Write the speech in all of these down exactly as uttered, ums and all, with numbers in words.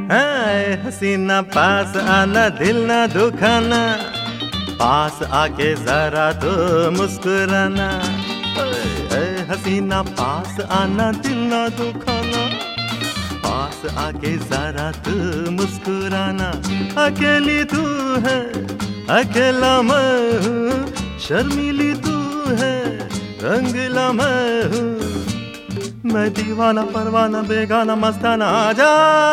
हाय हसीना पास आना, दिल ना दुखाना, पास आके जरा तो मुस्कुराना। हाय हसीना पास आना, दिल ना दुखाना, पास आके जरा तो मुस्कुराना। अकेली तू है, अकेला मैं हूँ, शर्मीली तू है, रंगीला मैं हूँ। मैं दीवाना परवाना बेगाना मस्ताना, आजा।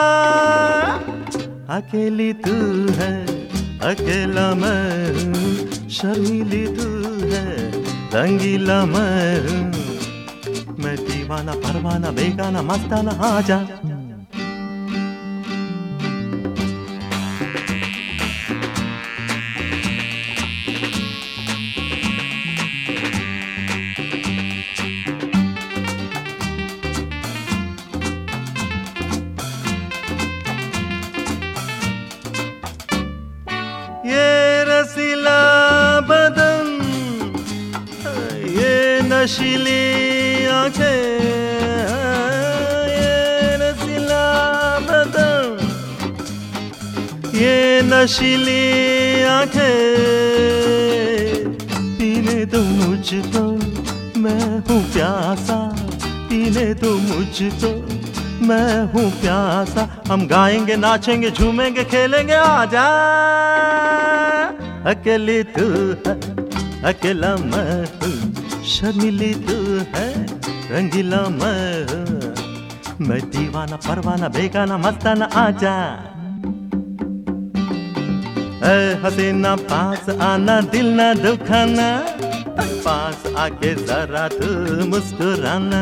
अकेली तू है, अकेला मैं हूँ, शर्मीली तू है, रंगीला मैं हूँ। मैं दीवाना परवाना बेगाना मस्ताना, आजा। ये रसीला बदन, ये नशीली आंखें, ये रसीला बदन, ये नशीली आंखें। पीने दो मुझको, मैं हूँ प्यासा, पीने दो मुझको, मैं हूँ प्यासा। हम गाएंगे नाचेंगे झूमेंगे खेलेंगे, आजा। अकेली तू है, अकेला मैं हूँ, शर्मीली तू है, रंगीला मैं हूँ। मैं दीवाना परवाना बेगाना मस्ताना, आजा। ऐ हसीना पास आना, दिल ना दुखाना, पास आके जरा तू मुस्कुराना।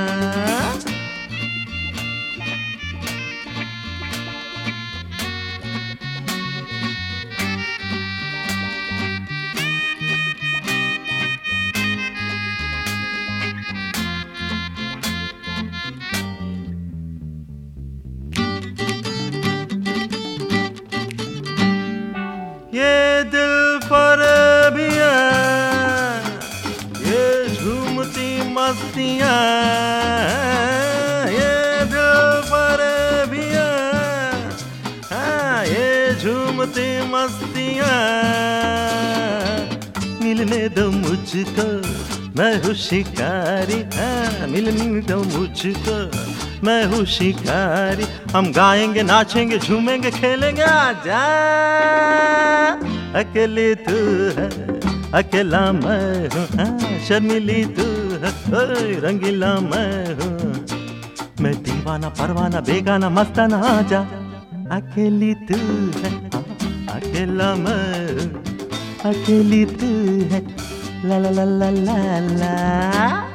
ये दिल फरेबियाँ, ये झूमती मस्तियाँ, ये दिल फरेबियाँ, हाँ ये झूमती मस्तियाँ। मिलने दो मुझको, मैं हूँ शिकारी, हाँ मिलने दो मुझको, मैं हूँ शिकारी। हम गाएंगे नाचेंगे झूमेंगे खेलेंगे, आजा। अकेली तू है, अकेला मैं हूँ, हाँ शर्मीली तू है, ओए रंगीला मैं हूँ। मैं दीवाना परवाना बेगाना मस्ताना, आजा। अकेली तू है, अकेला मैं हूँ, अकेली तू है, ला ला ला ला ला ला।